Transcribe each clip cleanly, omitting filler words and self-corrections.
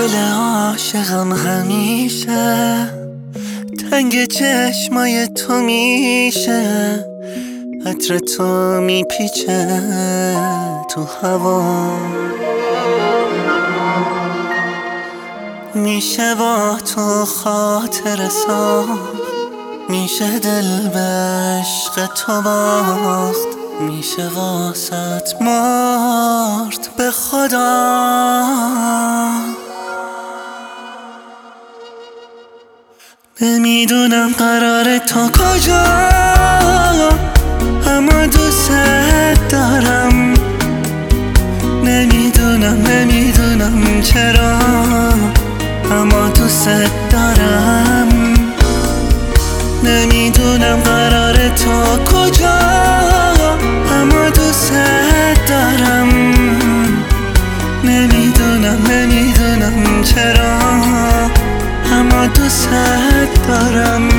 دل عاشقم همیشه تنگ چشمای تو میشه، عطر تو میپیچه تو هوا، میشه با تو خاطر ساخت، میشه دل به عشق تو باخت، میشه واسط مرد به خدا. نمیدونم قراره تا کجا، اما دوست دارم. نمیدونم چرا، اما دوست دارم. نمیدونم قراره تا کجا، اما دوست دارم. نمیدونم چرا، اما دوست دارم.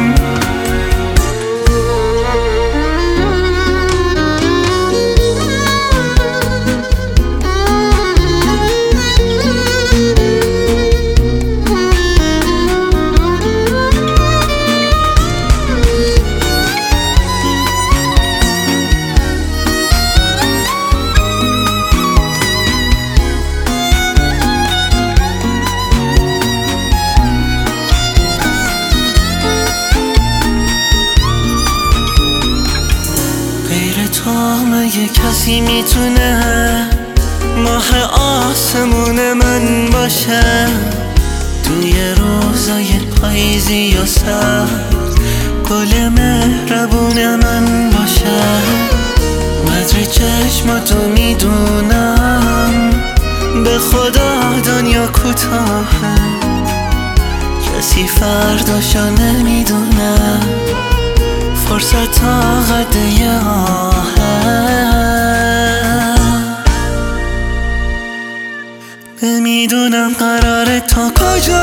تو مگه کسی میتونه ماه آسمون من باشه؟ توی روزای پاییزی و سرد گل مهربون من باشه. بدر چشماتو میدونم، به خدا دنیا کوتاهه، کسی فرداشو نمیدونه، فرصت تا قد یه آهه. نمیدونم قراره تا کجا،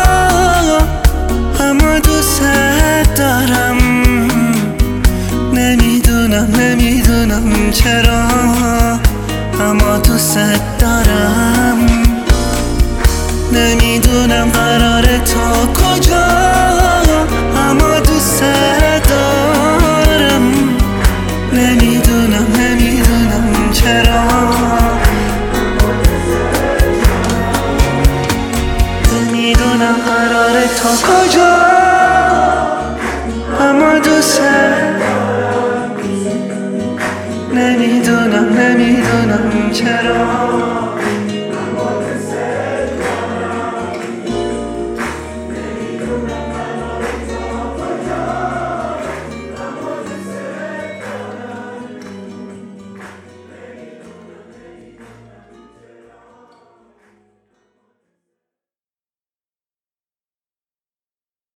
اما دوست دارم. نمیدونم چرا، اما دوست دارم. نمیدونم قراره تا کجا، اما دوست دارم. نمیدونم چرا، نمیدونم قراره تا کجا، اما دوست